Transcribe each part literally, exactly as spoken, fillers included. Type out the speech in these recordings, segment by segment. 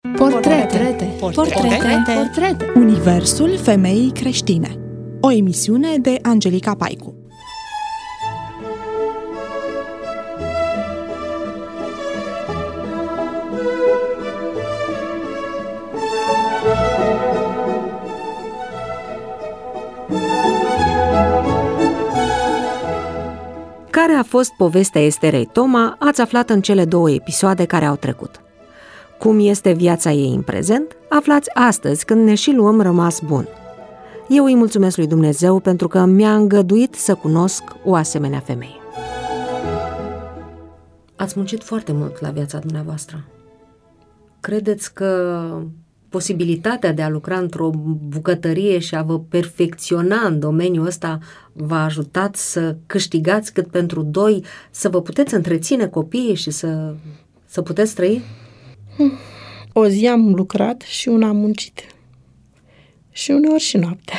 Portrete. Portrete. Portrete. Universul femeii creștine. O emisiune de Angelica Paicu. Care a fost povestea Esterei Toma, ați aflat în cele două episoade care au trecut. Cum este viața ei în prezent, aflați astăzi când ne și luăm rămas bun. Eu îi mulțumesc lui Dumnezeu pentru că mi-a îngăduit să cunosc o asemenea femeie. Ați muncit foarte mult la viața dumneavoastră. Credeți că posibilitatea de a lucra într-o bucătărie și a vă perfecționa în domeniul ăsta v-a ajutat să câștigați cât pentru doi, să vă puteți întreține copiii și să, să puteți trăi? O zi am lucrat și una am muncit. Și uneori și noaptea.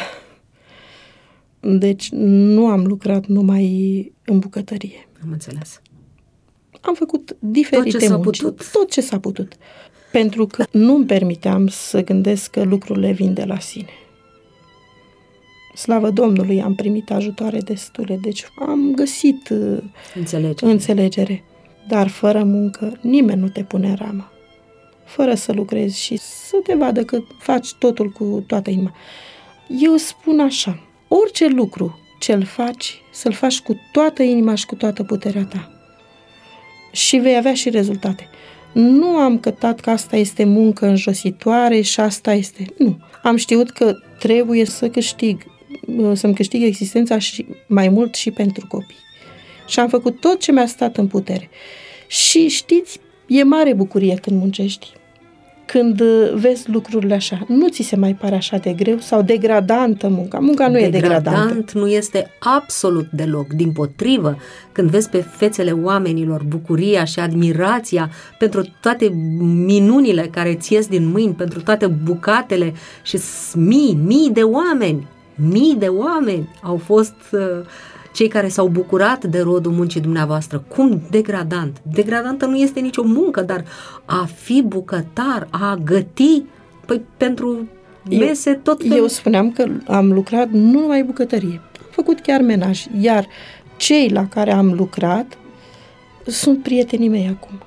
Deci nu am lucrat numai în bucătărie. Am înțeles. Am făcut diferite tot ce munci. S-a putut. Tot ce s-a putut. Pentru că nu-mi permiteam să gândesc că lucrurile vin de la sine. Slavă Domnului, am primit ajutoare destule, deci am găsit înțelegere. înțelegere. Dar fără muncă nimeni nu te pune în ramă. Fără să lucrezi și să te vadă că faci totul cu toată inima. Eu spun așa, orice lucru ce-l faci, să-l faci cu toată inima și cu toată puterea ta. Și vei avea și rezultate. Nu am cătat că asta este muncă înjositoare și asta este... Nu. Am știut că trebuie să câștig, să-mi câștig existența și mai mult și pentru copii. Și am făcut tot ce mi-a stat în putere. Și știți, e mare bucurie când muncești. Când vezi lucrurile așa, nu ți se mai pare așa de greu sau degradantă munca. Munca nu Degradant e degradantă. Degradant nu este absolut deloc. Dimpotrivă, când vezi pe fețele oamenilor bucuria și admirația pentru toate minunile care ți ies din mâini, pentru toate bucatele și mii, mii de oameni, mii de oameni au fost... Uh, cei care s-au bucurat de rodul muncii dumneavoastră. Cum degradant? Degradantă nu este nicio muncă, dar a fi bucătar, a găti, păi pentru mese eu, tot felul. Eu spuneam că am lucrat nu numai bucătărie, am făcut chiar menaj, iar cei la care am lucrat sunt prietenii mei acum.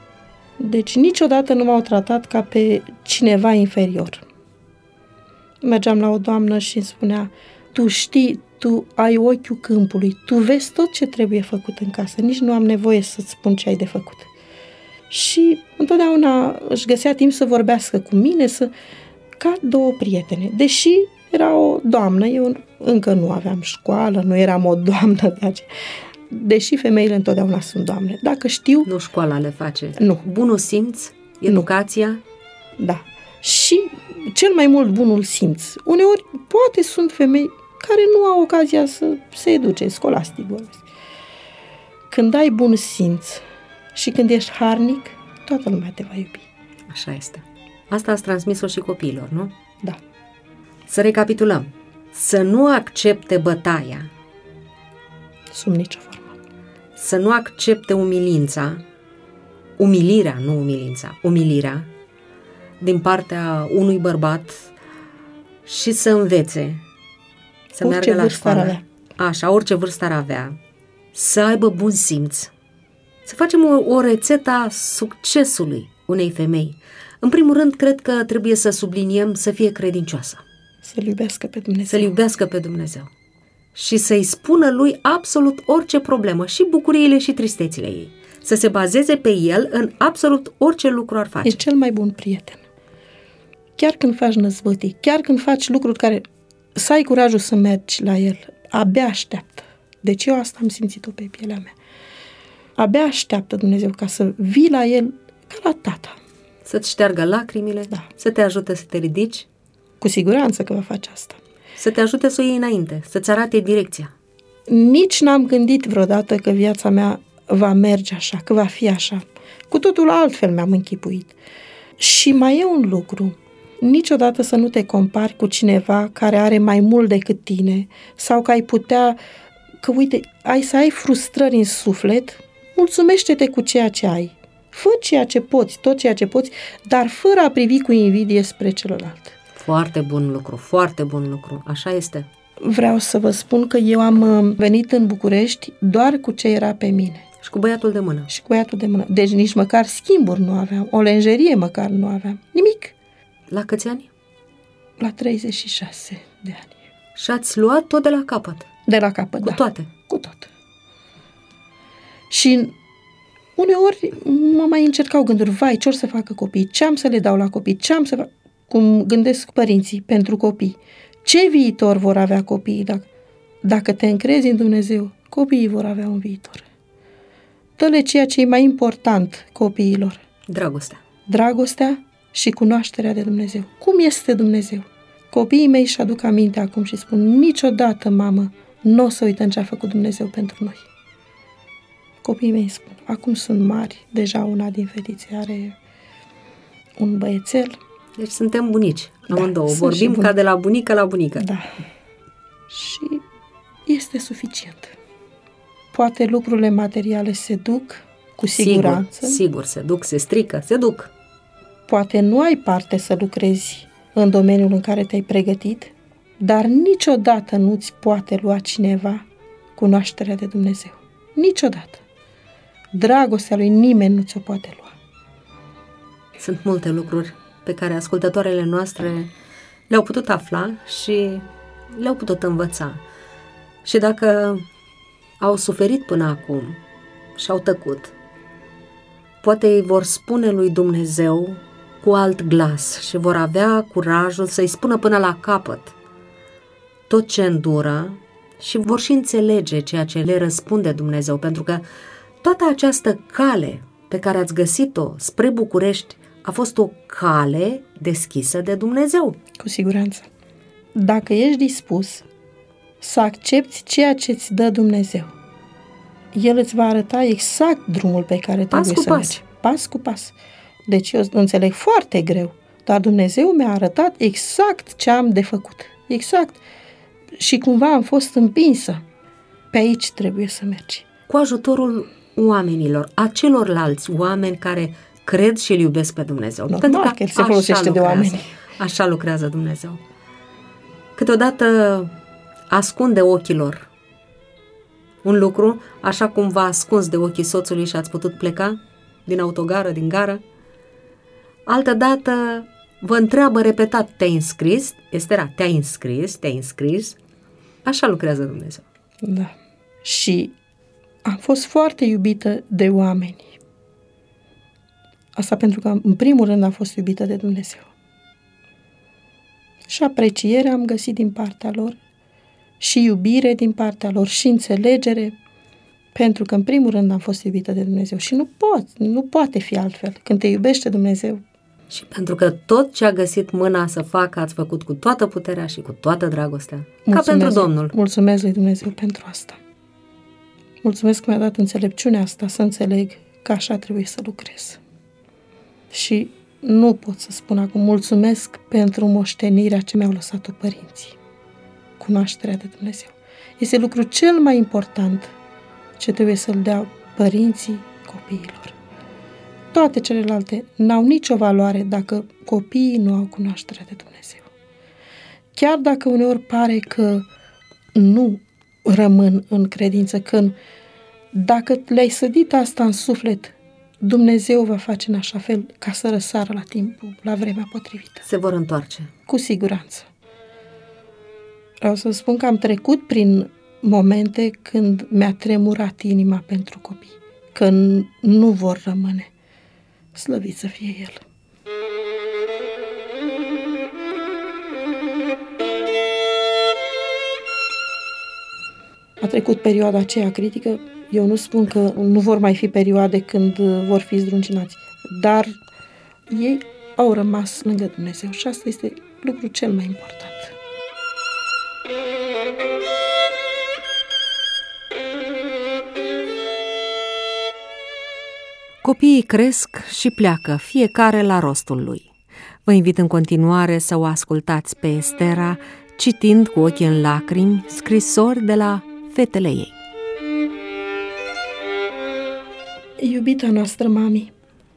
Deci niciodată nu m-au tratat ca pe cineva inferior. Mergeam la o doamnă și îmi spunea, tu știi, tu ai ochiul câmpului, tu vezi tot ce trebuie făcut în casă, nici nu am nevoie să-ți spun ce ai de făcut. Și întotdeauna își găsea timp să vorbească cu mine, să ca două prietene. Deși era o doamnă, eu încă nu aveam școală, nu eram o doamnă de aceea. Deși femeile întotdeauna sunt doamne. Dacă știu... Nu școala le face. Nu. Bunul simț, educația. Nu. Da. Și cel mai mult bunul simț. Uneori poate sunt femei care nu au ocazia să se educe, scolastic vorbesc. Când ai bun simț și când ești harnic, toată lumea te va iubi. Așa este. Asta ați transmis-o și copiilor, nu? Da. Să recapitulăm. Să nu accepte bătaia. Sub nicio formă. Să nu accepte umilința, umilirea, nu umilința, umilirea din partea unui bărbat și să învețe să orice meargă la școală, avea. Așa, orice vârstă ar avea, să aibă bun simț, să facem o, o rețetă a succesului unei femei. În primul rând, cred că trebuie să subliniem să fie credincioasă. Să-L iubească pe Dumnezeu. Să-L iubească pe Dumnezeu. Și să-i spună lui absolut orice problemă, și bucuriile și tristețile ei. Să se bazeze pe el în absolut orice lucru ar face. E cel mai bun prieten. Chiar când faci năzbătii, chiar când faci lucruri care... Să ai curajul să mergi la el. Abia așteaptă. Deci eu asta am simțit-o pe pielea mea. Abia așteaptă Dumnezeu ca să vii la el ca la tata. Să-ți șteargă lacrimile, da. Să te ajute să te ridici. Cu siguranță că va face asta. Să te ajute să o iei înainte, să-ți arate direcția. Nici n-am gândit vreodată că viața mea va merge așa, că va fi așa. Cu totul altfel mi-am închipuit. Și mai e un lucru. Niciodată să nu te compari cu cineva care are mai mult decât tine sau că ai putea, că uite, ai să ai frustrări în suflet, mulțumește-te cu ceea ce ai. Fă ceea ce poți, tot ceea ce poți, dar fără a privi cu invidie spre celălalt. Foarte bun lucru, foarte bun lucru, așa este. Vreau să vă spun că eu am venit în București doar cu ce era pe mine. Și cu băiatul de mână. Și cu băiatul de mână. Deci nici măcar schimburi nu aveam, o lenjerie măcar nu aveam, nimic. La câți ani? La treizeci și șase de ani. Și ați luat tot de la capăt? De la capăt, Cu da. toate? Cu tot. Și uneori mă mai încercau gânduri, vai, ce or să facă copiii, ce am să le dau la copii, ce am să fac, cum gândesc părinții pentru copii. Ce viitor vor avea copiii? Dacă, dacă te încrezi în Dumnezeu, copiii vor avea un viitor. Dă-le ceea ce e mai important copiilor. Dragostea. Dragostea și cunoașterea de Dumnezeu. Cum este Dumnezeu? Copiii mei își aduc aminte acum și spun, niciodată, mamă, nu o să uităm ce a făcut Dumnezeu pentru noi. Copiii mei spun, acum sunt mari, deja una din fetițe are un băiețel. Deci suntem bunici, amândouă. Da, vorbim ca de la bunică la bunică. Da. Și este suficient. Poate lucrurile materiale se duc, cu siguranță. Sigur, sigur, se duc, se strică, se duc. Poate nu ai parte să lucrezi în domeniul în care te-ai pregătit, dar niciodată nu-ți poate lua cineva cunoașterea de Dumnezeu. Niciodată. Dragostea lui nimeni nu ți-o poate lua. Sunt multe lucruri pe care ascultătoarele noastre le-au putut afla și le-au putut învăța. Și dacă au suferit până acum și au tăcut, poate îi vor spune lui Dumnezeu cu alt glas și vor avea curajul să-i spună până la capăt tot ce îndură și vor și înțelege ceea ce le răspunde Dumnezeu, pentru că toată această cale pe care ați găsit-o spre București a fost o cale deschisă de Dumnezeu. Cu siguranță. Dacă ești dispus să accepti ceea ce îți dă Dumnezeu, El îți va arăta exact drumul pe care trebuie pas să pas. mergi. Pas cu pas. Deci eu înțeleg foarte greu, dar Dumnezeu mi-a arătat exact ce am de făcut. Exact. Și cumva am fost împinsă. Pe aici trebuie să mergi. Cu ajutorul oamenilor, a celorlalți oameni care cred și îl iubesc pe Dumnezeu. Normal, Pentru că, că El se folosește de oameni. Așa lucrează Dumnezeu. Câteodată ascunde ochilor un lucru, așa cum v-a ascuns de ochii soțului și ați putut pleca din autogară, din gară. Altădată vă întreabă repetat, te-ai înscris? Estera, te-ai înscris? Te-ai înscris? Așa lucrează Dumnezeu. Da. Și am fost foarte iubită de oameni. Asta pentru că, în primul rând, am fost iubită de Dumnezeu. Și apreciere am găsit din partea lor, și iubire din partea lor, și înțelegere, pentru că, în primul rând, am fost iubită de Dumnezeu. Și nu pot, nu poate fi altfel. Când te iubește Dumnezeu. Și pentru că tot ce a găsit mâna să facă, ați făcut cu toată puterea și cu toată dragostea. Mulțumesc, ca pentru Domnul. Mulțumesc lui Dumnezeu pentru asta. Mulțumesc că mi-a dat înțelepciunea asta să înțeleg că așa trebuie să lucrez. Și nu pot să spun acum mulțumesc pentru moștenirea ce mi-au lăsat-o părinții. Cunoașterea de Dumnezeu. Este lucrul cel mai important ce trebuie să-l dea părinții copiilor. Toate celelalte n-au nicio valoare dacă copiii nu au cunoașterea de Dumnezeu. Chiar dacă uneori pare că nu rămân în credință, că dacă le-ai sădit asta în suflet, Dumnezeu va face în așa fel ca să răsară la timpul, la vremea potrivită. Se vor întoarce. Cu siguranță. Vreau să spun că am trecut prin momente când mi-a tremurat inima pentru copii, că nu vor rămâne. Slăvit să fie El. A trecut perioada aceea critică. Eu nu spun că nu vor mai fi perioade când vor fi zdruncinați, dar ei au rămas lângă Dumnezeu și asta este lucrul cel mai important. Copiii cresc și pleacă, fiecare la rostul lui. Vă invit în continuare să o ascultați pe Estera, citind cu ochii în lacrimi scrisori de la fetele ei. Iubita noastră, mami,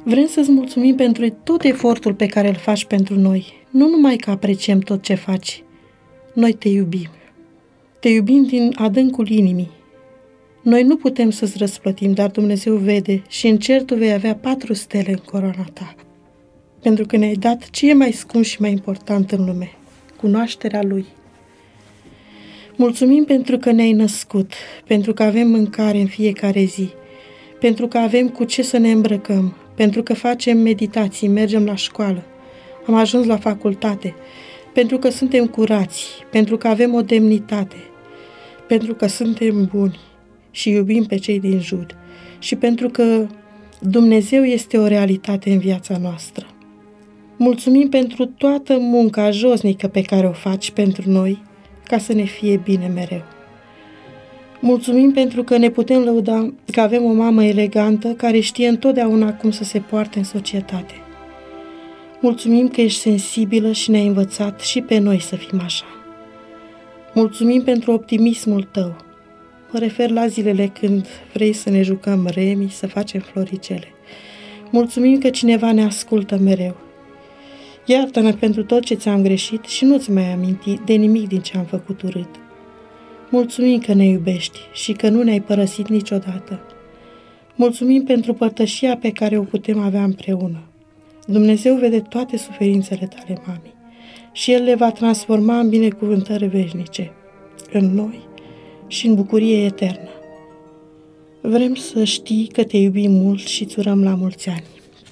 Vrem să-ți mulțumim pentru tot efortul pe care îl faci pentru noi. Nu numai că apreciem tot ce faci. Noi te iubim. Te iubim din adâncul inimii. Noi nu putem să-ți răsplătim, dar Dumnezeu vede și în cer tu vei avea patru stele în coroana ta. Pentru că ne-ai dat ce e mai scump și mai important în lume, cunoașterea Lui. Mulțumim pentru că ne-ai născut, pentru că avem mâncare în fiecare zi, pentru că avem cu ce să ne îmbrăcăm, pentru că facem meditații, mergem la școală, am ajuns la facultate, pentru că suntem curați, pentru că avem o demnitate, pentru că suntem buni și iubim pe cei din jur și pentru că Dumnezeu este o realitate în viața noastră. Mulțumim pentru toată munca josnică pe care o faci pentru noi, ca să ne fie bine mereu. Mulțumim pentru că ne putem lăuda că avem o mamă elegantă care știe întotdeauna cum să se poarte în societate. Mulțumim că ești sensibilă și ne-ai învățat și pe noi să fim așa. Mulțumim pentru optimismul tău. Mă refer la zilele când vrei să ne jucăm remi, să facem floricele. Mulțumim că cineva ne ascultă mereu. Iartă-ne pentru tot ce ți-am greșit și nu-ți mai aminti de nimic din ce am făcut urât. Mulțumim că ne iubești și că nu ne-ai părăsit niciodată. Mulțumim pentru părtășia pe care o putem avea împreună. Dumnezeu vede toate suferințele tale, mami, și El le va transforma în binecuvântări veșnice, în noi și în bucurie eternă. Vrem să știi că te iubim mult și îți urăm la mulți ani.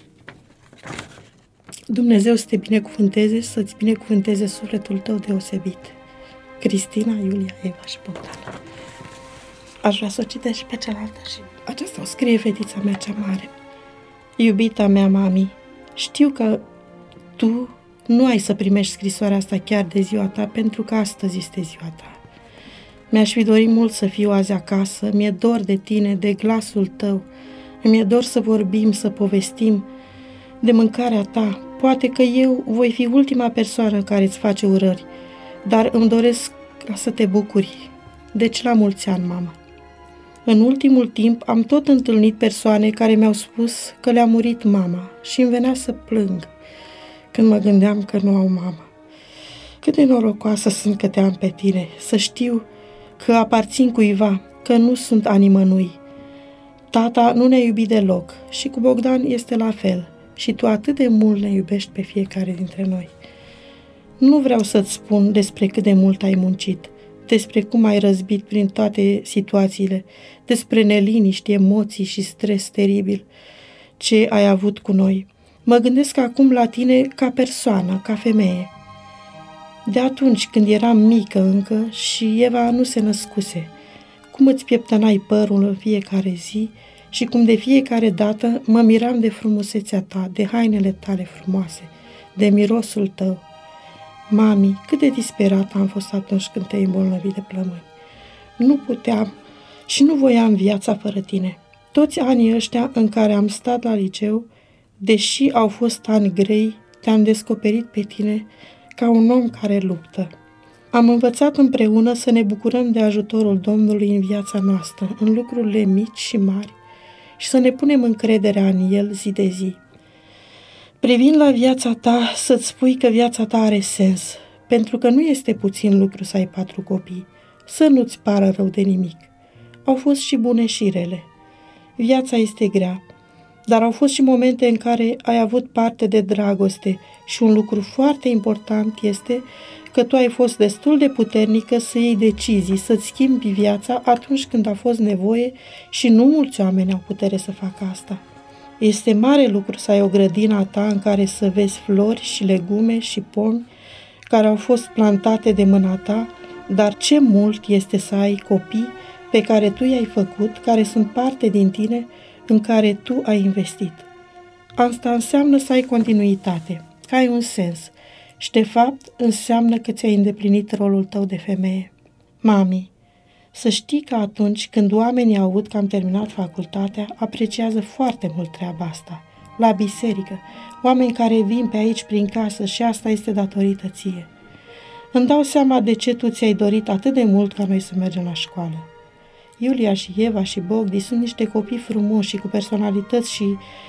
Dumnezeu să te binecuvânteze, să-ți binecuvânteze sufletul tău deosebit. Cristina, Iulia, Eva și Bogdana. Aș vrea să o citesc și pe cealaltă și aceasta o scrie fetița mea cea mare. Iubita mea, mami, știu că tu nu ai să primești scrisoarea asta chiar de ziua ta, pentru că astăzi este ziua ta. Mi-aș fi dorit mult să fiu azi acasă, mi-e dor de tine, de glasul tău, mi-e dor să vorbim, să povestim de mâncarea ta. Poate că eu voi fi ultima persoană care îți face urări, dar îmi doresc ca să te bucuri. Deci la mulți ani, mamă. În ultimul timp am tot întâlnit persoane care mi-au spus că le-a murit mama și îmi venea să plâng când mă gândeam că nu au mamă. Cât de norocoasă sunt că te am pe tine, să știu că aparțin cuiva, că nu sunt a nimănui. Tata nu ne-a iubit deloc și cu Bogdan este la fel și tu atât de mult ne iubești pe fiecare dintre noi. Nu vreau să-ți spun despre cât de mult ai muncit, despre cum ai răzbit prin toate situațiile, despre neliniști, emoții și stres teribil ce ai avut cu noi. Mă gândesc acum la tine ca persoană, ca femeie. De atunci când eram mică încă și Eva nu se născuse, cum îți pieptănai părul în fiecare zi și cum de fiecare dată mă miram de frumusețea ta, de hainele tale frumoase, de mirosul tău. Mami, cât de disperată am fost atunci când te-ai îmbolnăvit de plămâni. Nu puteam și nu voiam viața fără tine. Toți anii ăștia în care am stat la liceu, deși au fost ani grei, te-am descoperit pe tine ca un om care luptă. Am învățat împreună să ne bucurăm de ajutorul Domnului în viața noastră, în lucrurile mici și mari, și să ne punem încrederea în El zi de zi. Privind la viața ta, să-ți spui că viața ta are sens, pentru că nu este puțin lucru să ai patru copii, să nu-ți pară rău de nimic. Au fost și bune și rele. Viața este grea, dar au fost și momente în care ai avut parte de dragoste și un lucru foarte important este că tu ai fost destul de puternică să iei decizii, să-ți schimbi viața atunci când a fost nevoie și nu mulți oameni au putere să facă asta. Este mare lucru să ai o grădină a ta în care să vezi flori și legume și pomi care au fost plantate de mâna ta, dar ce mult este să ai copii pe care tu i-ai făcut, care sunt parte din tine, în care tu ai investit. Asta înseamnă să ai continuitate, că ai un sens și, de fapt, înseamnă că ți-ai îndeplinit rolul tău de femeie. Mami, să știi că atunci când oamenii aud că am terminat facultatea, apreciază foarte mult treaba asta. La biserică, oameni care vin pe aici prin casă și asta este datorită ție. Îmi dau seama de ce tu ți-ai dorit atât de mult ca noi să mergem la școală. Iulia și Eva și Bogdi sunt niște copii frumoși și cu personalități și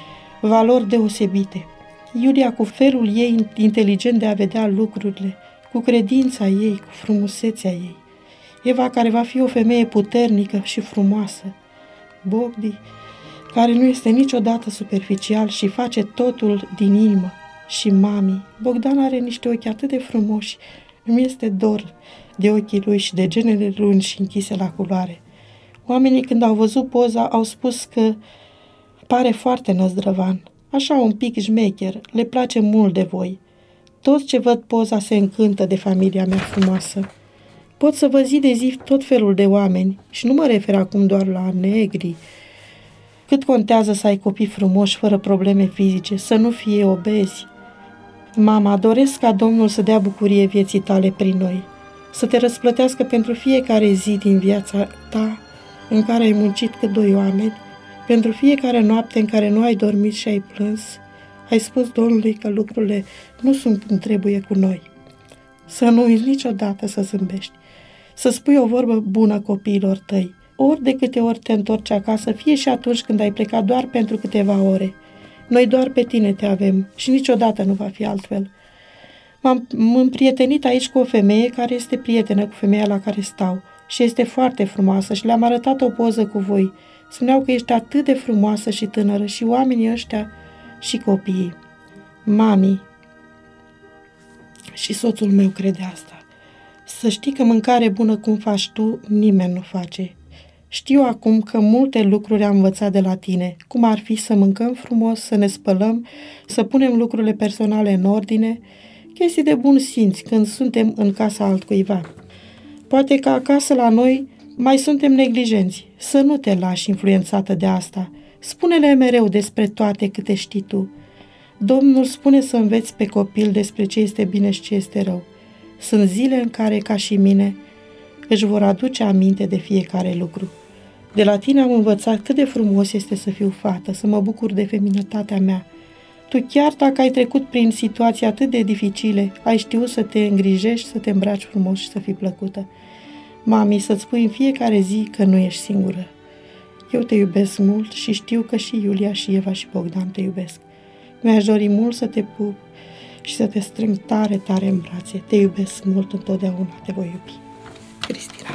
valori deosebite. Iulia, cu felul ei inteligent de a vedea lucrurile, cu credința ei, cu frumusețea ei. Eva, care va fi o femeie puternică și frumoasă. Bogdi, care nu este niciodată superficial și face totul din inimă. Și mami, Bogdan are niște ochi atât de frumoși, îmi este dor de ochii lui și de genele lungi și închise la culoare. Oamenii, când au văzut poza, au spus că pare foarte năzdrăvan, așa un pic șmecher, le place mult de voi. Toți ce văd poza se încântă de familia mea frumoasă. Pot să vă zi de zi tot felul de oameni și nu mă refer acum doar la negri. Cât contează să ai copii frumoși, fără probleme fizice, să nu fie obezi. Mama, doresc ca Domnul să dea bucurie vieții tale prin noi, să te răsplătească pentru fiecare zi din viața ta în care ai muncit cât doi oameni, pentru fiecare noapte în care nu ai dormit și ai plâns, ai spus Domnului că lucrurile nu sunt cum trebuie cu noi. Să nu uiți niciodată să zâmbești, să spui o vorbă bună copiilor tăi, ori de câte ori te întorci acasă, fie și atunci când ai plecat doar pentru câteva ore. Noi doar pe tine te avem și niciodată nu va fi altfel. M-am împrietenit aici cu o femeie care este prietenă cu femeia la care stau și este foarte frumoasă și le-am arătat o poză cu voi. Spuneau că ești atât de frumoasă și tânără și oamenii ăștia și copiii. Mami, și soțul meu crede asta. Să știi că mâncare bună cum faci tu, nimeni nu face. Știu acum că multe lucruri am învățat de la tine, cum ar fi să mâncăm frumos, să ne spălăm, să punem lucrurile personale în ordine, chestii de bun simț când suntem în casa altcuiva. Poate că acasă la noi mai suntem neglijenți, să nu te lași influențată de asta. Spune-le mereu despre toate câte știi tu. Domnul spune să înveți pe copil despre ce este bine și ce este rău. Sunt zile în care, ca și mine, își vor aduce aminte de fiecare lucru. De la tine am învățat cât de frumos este să fiu fată, să mă bucur de feminătatea mea. Tu, chiar dacă ai trecut prin situații atât de dificile, ai știut să te îngrijești, să te îmbraci frumos și să fii plăcută. Mami, să-ți spui în fiecare zi că nu ești singură. Eu te iubesc mult și știu că și Iulia și Eva și Bogdan te iubesc. Mi-aș dori mult să te pup și să te strâng tare, tare în brațe. Te iubesc mult întotdeauna, te voi iubi. Cristina.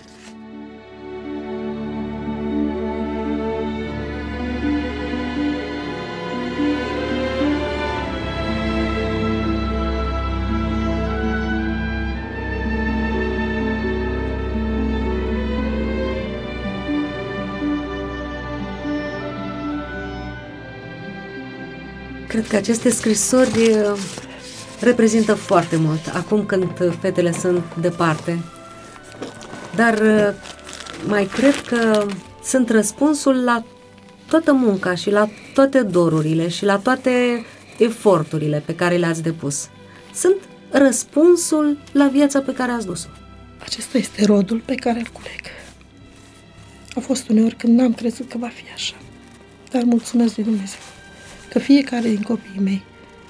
Cred că aceste scrisori reprezintă foarte mult, acum când fetele sunt departe. Dar mai cred că sunt răspunsul la toată munca și la toate dorurile și la toate eforturile pe care le-ați depus. Sunt răspunsul la viața pe care ați dus-o. Acesta este rodul pe care îl culeg. A fost uneori când n-am crezut că va fi așa. Dar mulțumesc lui Dumnezeu că fiecare din copiii mei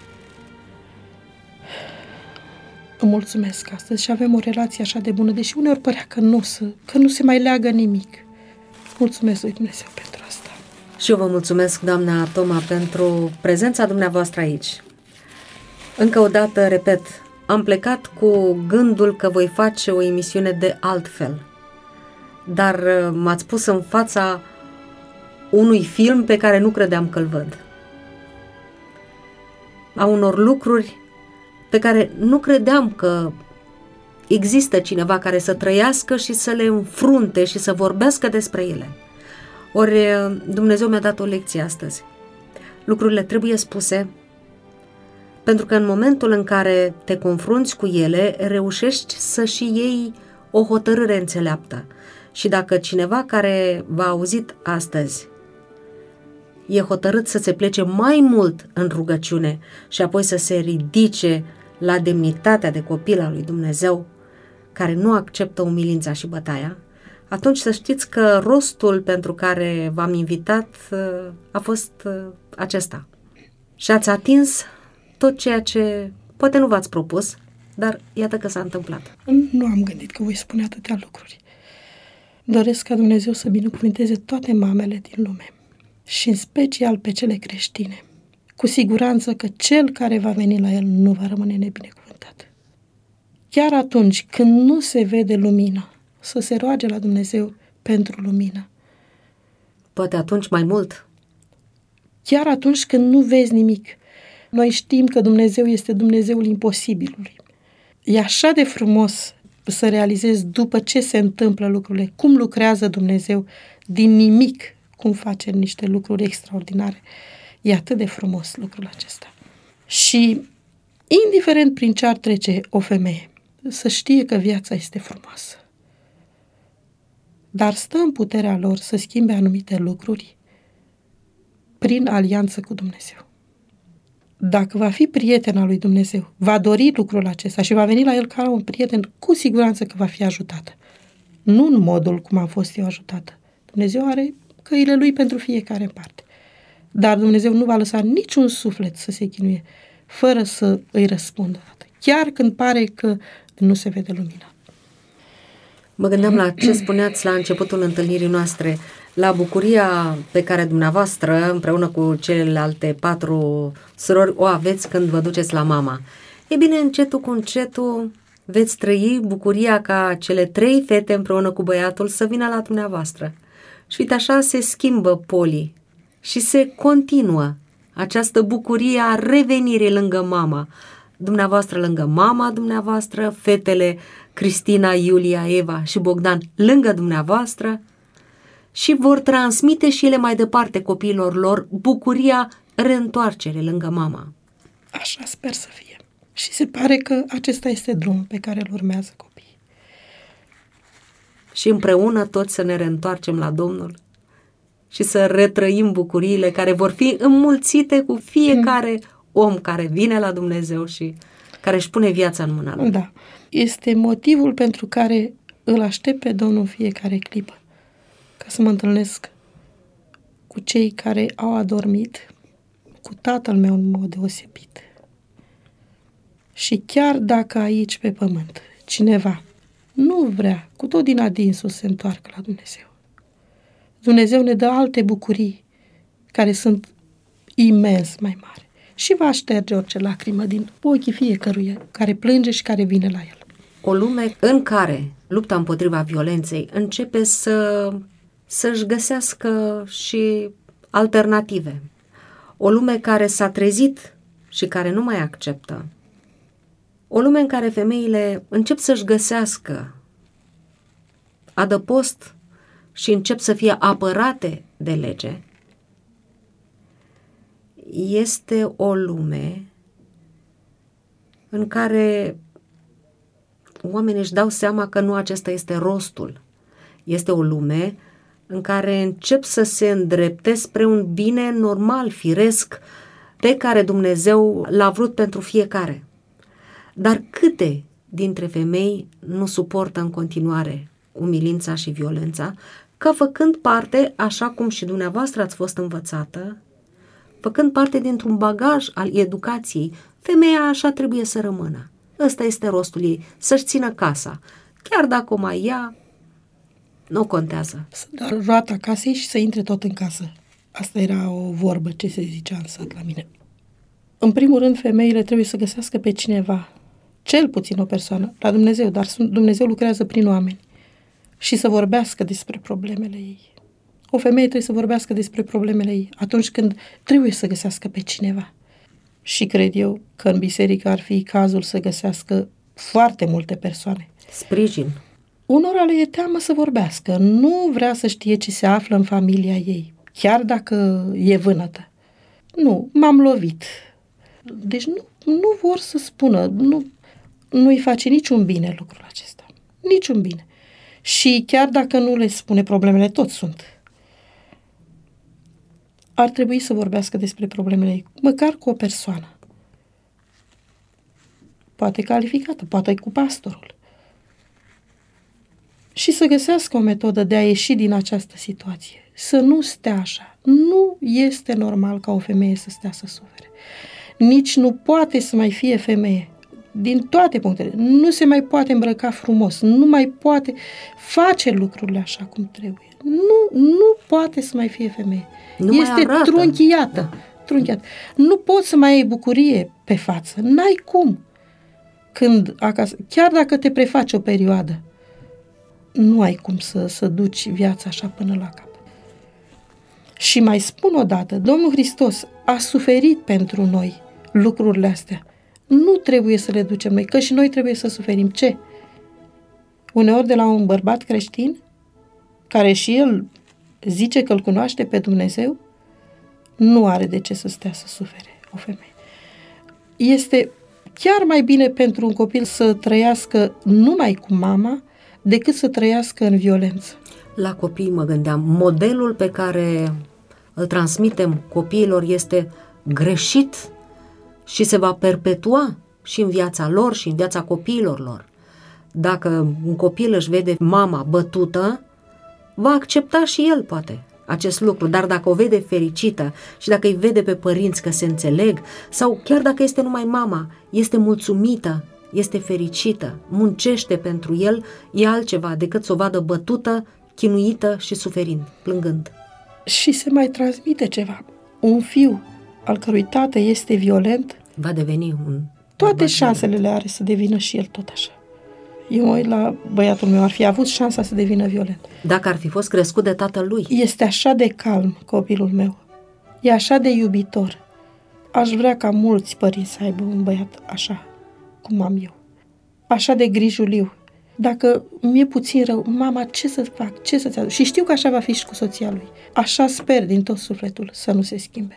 îmi mulțumesc astăzi și avem o relație așa de bună, deși uneori părea că nu, să, că nu se mai leagă nimic. Mulțumesc lui Dumnezeu pentru asta. Și eu vă mulțumesc, doamna Toma, pentru prezența dumneavoastră aici. Încă o dată, repet, am plecat cu gândul că voi face o emisiune de altfel, dar m-ați pus în fața unui film pe care nu credeam că-l văd. A unor lucruri pe care nu credeam că există cineva care să trăiască și să le înfrunte și să vorbească despre ele. Ori Dumnezeu mi-a dat o lecție astăzi. Lucrurile trebuie spuse, pentru că în momentul în care te confrunți cu ele, reușești să și iei o hotărâre înțeleaptă. Și dacă cineva care v-a auzit astăzi e hotărât să se plece mai mult în rugăciune și apoi să se ridice la demnitatea de copil al lui Dumnezeu, care nu acceptă umilința și bătaia, atunci să știți că rostul pentru care v-am invitat a fost acesta. Și ați atins tot ceea ce poate nu v-ați propus, dar iată că s-a întâmplat. Nu am gândit că voi spune atâtea lucruri. Doresc ca Dumnezeu să binecuvânteze toate mamele din lume și în special pe cele creștine. cu siguranță că cel care va veni la el nu va rămâne nebinecuvântat. Chiar atunci când nu se vede lumină, să se roage la Dumnezeu pentru lumină. Poate atunci mai mult. Chiar atunci când nu vezi nimic. Noi știm că Dumnezeu este Dumnezeul imposibilului. E așa de frumos să realizezi după ce se întâmplă lucrurile, cum lucrează Dumnezeu din nimic, cum face niște lucruri extraordinare. E atât de frumos lucrul acesta. Și indiferent prin ce ar trece o femeie, să știe că viața este frumoasă. Dar stă în puterea lor să schimbe anumite lucruri prin alianță cu Dumnezeu. Dacă va fi prietena lui Dumnezeu, va dori lucrul acesta și va veni la el ca un prieten, cu siguranță că va fi ajutată. Nu în modul cum am fost eu ajutată. Dumnezeu are căile lui pentru fiecare în parte. Dar Dumnezeu nu va lăsa niciun suflet să se chinuie fără să îi răspundă. Chiar când pare că nu se vede lumina. Mă gândeam la ce spuneați la începutul întâlnirii noastre, la bucuria pe care dumneavoastră, împreună cu celelalte patru surori, o aveți când vă duceți la mama. E bine, încetul cu încetul veți trăi bucuria ca cele trei fete împreună cu băiatul să vină la dumneavoastră. Și uite așa se schimbă polii și se continuă această bucurie a revenirii lângă mama. Dumneavoastră lângă mama dumneavoastră, fetele Cristina, Iulia, Eva și Bogdan lângă dumneavoastră și vor transmite și ele mai departe copiilor lor bucuria reîntoarcere lângă mama. Așa sper să fie. Și se pare că acesta este drumul pe care îl urmează copiii. Și împreună toți să ne reîntoarcem la Domnul și să retrăim bucuriile care vor fi înmulțite cu fiecare om care vine la Dumnezeu și care își pune viața în mâna lui. Da. Este motivul pentru care îl aștept pe Domnul fiecare clipă. Ca să mă întâlnesc cu cei care au adormit, cu Tatăl meu în mod deosebit. Și chiar dacă aici pe pământ cineva nu vrea cu tot din adinsul să se întoarcă la Dumnezeu, Dumnezeu ne dă alte bucurii care sunt imens mai mari și va șterge orice lacrimă din ochii fiecăruia care plânge și care vine la el. O lume în care lupta împotriva violenței începe să, să-și găsească și alternative. O lume care s-a trezit și care nu mai acceptă. O lume în care femeile încep să-și găsească adăpost și încep să fie apărate de lege. Este o lume în care oamenii își dau seama că nu acesta este rostul. Este o lume în care încep să se îndrepte spre un bine normal, firesc, pe care Dumnezeu l-a vrut pentru fiecare. Dar câte dintre femei nu suportă în continuare umilința și violența, că făcând parte, așa cum și dumneavoastră ați fost învățată, făcând parte dintr-un bagaj al educației, femeia așa trebuie să rămână. Ăsta este rostul ei, să-și țină casa. Chiar dacă o mai ia, nu contează. Să dea roata casei și să intre tot în casă. Asta era o vorbă ce se zicea în sat la mine. În primul rând, femeile trebuie să găsească pe cineva, cel puțin o persoană, la Dumnezeu, dar Dumnezeu lucrează prin oameni, și să vorbească despre problemele ei. O femeie trebuie să vorbească despre problemele ei atunci când trebuie să găsească pe cineva. Și cred eu că în biserică ar fi cazul să găsească foarte multe persoane. Sprijin. Unora le e teamă să vorbească, nu vrea să știe ce se află în familia ei, chiar dacă e vânătă. Nu, m-am lovit. Deci nu, nu vor să spună, nu, nu-i face niciun bine lucrul acesta. Niciun bine. Și chiar dacă nu le spune, problemele tot sunt. Ar trebui să vorbească despre problemele ei, măcar cu o persoană. Poate calificată, poate cu pastorul. Și să găsească o metodă de a ieși din această situație. Să nu stea așa. Nu este normal ca o femeie să stea să sufere. Nici nu poate să mai fie femeie. Din toate punctele. Nu se mai poate îmbrăca frumos. Nu mai poate face lucrurile așa cum trebuie. Nu, nu poate să mai fie femeie. Nu este mai arată. trunchiată. trunchiat. Nu poți să mai ai bucurie pe față. N-ai cum. Când acasă, chiar dacă te prefaci o perioadă, nu ai cum să, să duci viața așa până la cap. Și mai spun o dată, Domnul Hristos a suferit pentru noi lucrurile astea. Nu trebuie să le ducem noi, că și noi trebuie să suferim. Ce? Uneori de la un bărbat creștin, care și el zice că îl cunoaște pe Dumnezeu, nu are de ce să stea să sufere o femeie. Este chiar mai bine pentru un copil să trăiască numai cu mama decât să trăiască în violență. La copii mă gândeam, modelul pe care îl transmitem copiilor este greșit și se va perpetua și în viața lor și în viața copiilor lor. Dacă un copil își vede mama bătută, va accepta și el poate acest lucru, dar dacă o vede fericită și dacă îi vede pe părinți că se înțeleg, sau chiar dacă este numai mama, este mulțumită, este fericită, muncește pentru el, e altceva decât să o vadă bătută, chinuită și suferind, plângând. Și se mai transmite ceva. Un fiu al cărui tată este violent, va deveni un... toate șansele le are să devină și el tot așa. Eu mă uit la băiatul meu, ar fi avut șansa să devină violent. Dacă ar fi fost crescut de tatălui. Este așa de calm copilul meu. E așa de iubitor. Aș vrea ca mulți părinți să aibă un băiat așa, cum am eu. Așa de grijuliu. Dacă mi-e puțin rău, mama, ce să fac? Ce să-ți aduc? Și știu că așa va fi și cu soția lui. Așa sper din tot sufletul să nu se schimbe.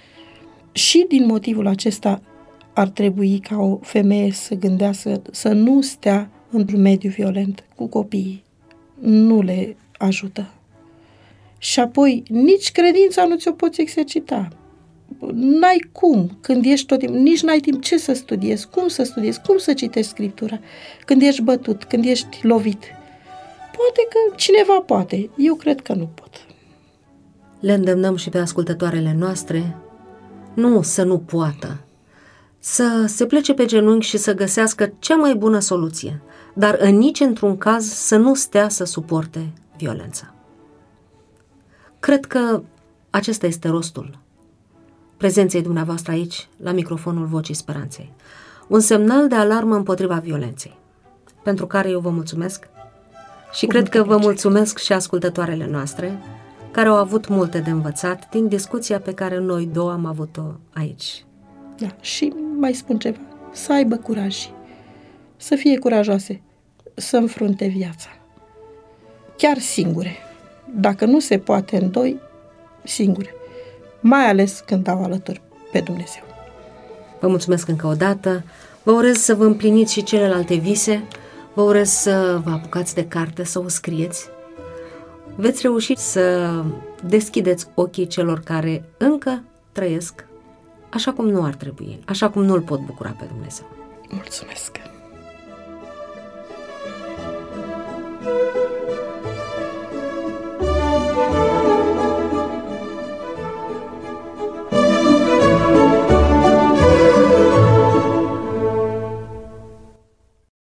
Și din motivul acesta ar trebui ca o femeie să gândească să nu stea într-un mediu violent cu copiii. Nu le ajută. Și apoi, nici credința nu ți-o poți exercita. N-ai cum, când ești tot timpul, nici n-ai timp ce să studiezi, cum să studiezi, cum să citești Scriptura, când ești bătut, când ești lovit. Poate că cineva poate, eu cred că nu pot. Le îndemnăm și pe ascultătoarele noastre, nu să nu poată, să se plece pe genunchi și să găsească cea mai bună soluție, dar în nici într-un caz să nu stea să suporte violența. Cred că acesta este rostul prezenței dumneavoastră aici, la microfonul Vocii Speranței. Un semnal de alarmă împotriva violenței, pentru care eu vă mulțumesc și cred că vă mulțumesc și ascultătoarele noastre, care au avut multe de învățat din discuția pe care noi două am avut-o aici. Da, și mai spun ceva, să aibă curaj, să fie curajoase, să înfrunte viața. Chiar singure. Dacă nu se poate în doi, singure. Mai ales când au alături pe Dumnezeu. Vă mulțumesc încă o dată, vă urez să vă împliniți și celelalte vise, vă urez să vă apucați de carte, să o scrieți. Veți reuși să deschideți ochii celor care încă trăiesc așa cum nu ar trebui, așa cum nu îl pot bucura pe Dumnezeu. Mulțumesc!